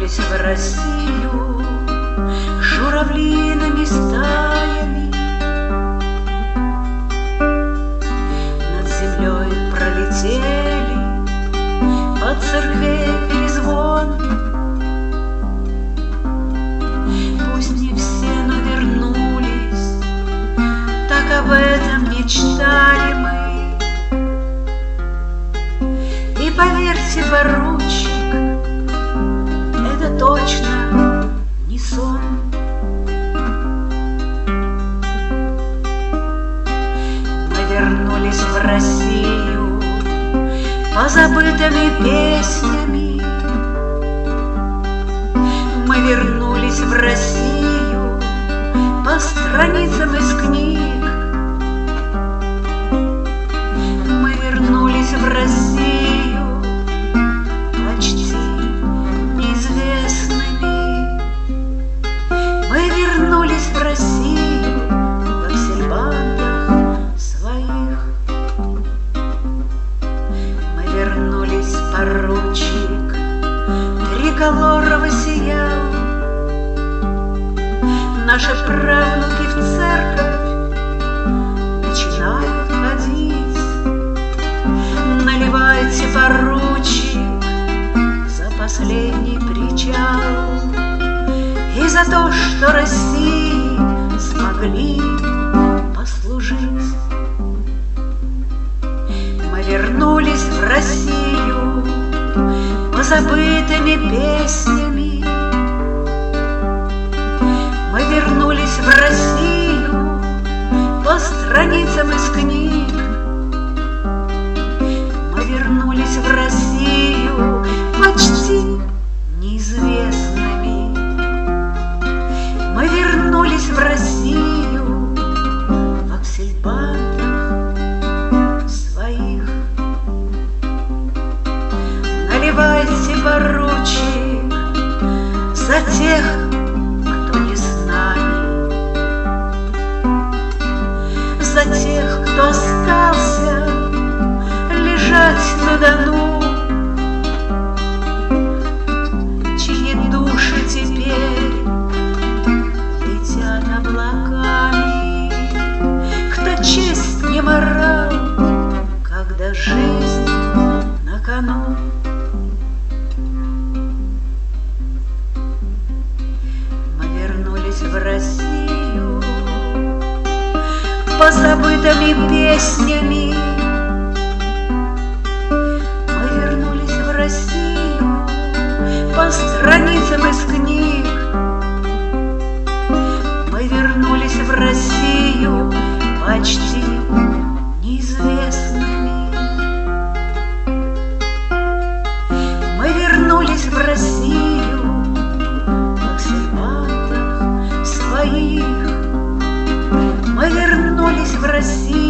вернулись в Россию журавлиными стаями. Над землей пролетели под церквей перезвон. Пусть не все, но вернулись, так об этом мечтали мы. И поверьте, поручик, это точно не сон. Мы вернулись в Россию позабытыми песнями. Мы вернулись в Россию по страницам из книг. Мы вернулись в Россию почти неизвестными. Мы вернулись в Россию в аксельбантах своих. Мы вернулись, поручик, триколоровый сиял. Наши правнуки в церковь начинают ходить. Наливайте, поручик, за последний причал и за то, что России смогли послужить. Мы вернулись в Россию позабытыми песнями. Мы вернулись в Россию по страницам из книг. Мы вернулись в Россию почти неизвестными. Мы вернулись в Россию в аксельбантах своих. Наливайте, поручик, за тех, кто не с нами, за тех, кто остался лежать на дону, чьи души теперь летят облаками, кто честь не морал, когда жизнь на кону. Мы вернулись в Россию позабытыми песнями. Мы вернулись в Россию по страницам из книг. Мы вернулись в Россию почти неизвестными. Мы вернулись в Россию в аксельбантах своих. Мы вернулись в Россию